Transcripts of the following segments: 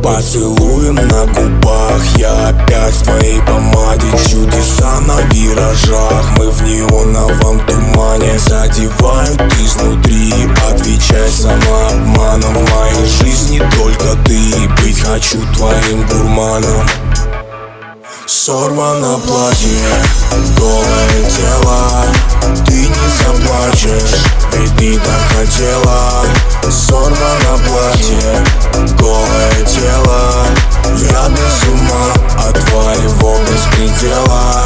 Поцелуем на губах, я опять в твоей помаде. Чудеса на виражах, мы в неоновом тумане. Задевают изнутри, отвечай самообманом. В моей жизни только ты, быть хочу твоим гурманом. Сорвано платье, голое тело, ты не заплачешь, ведь ты так хотела. Сорвано платье, голое тело, я без ума от твоего беспредела.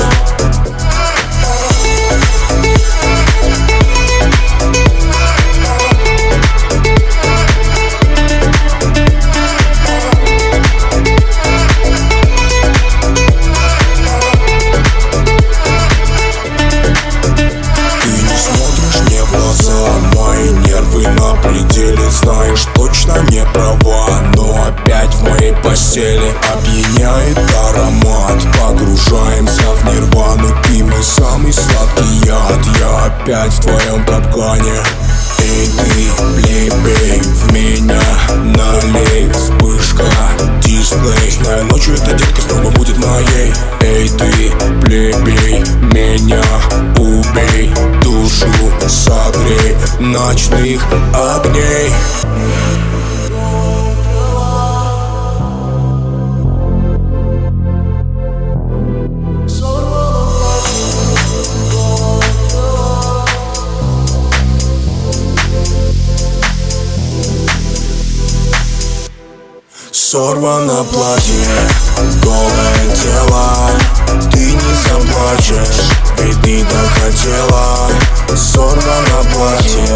Мои нервы на пределе, знаешь, точно не права. Но опять в моей постели опьяняет аромат. Погружаемся в нирвану, ты мой самый сладкий яд. Я опять в твоем капкане. Эй ты, плебей, в меня налей. Вспышка, дисплей. Знаю, ночью эта детка снова будет моей. Эй ты, плебей, меня убей. Душу согрей ночных огней. Сорвано платье, голое тело, ты не заплачешь, ведь ты так хотела. Сорвано платье,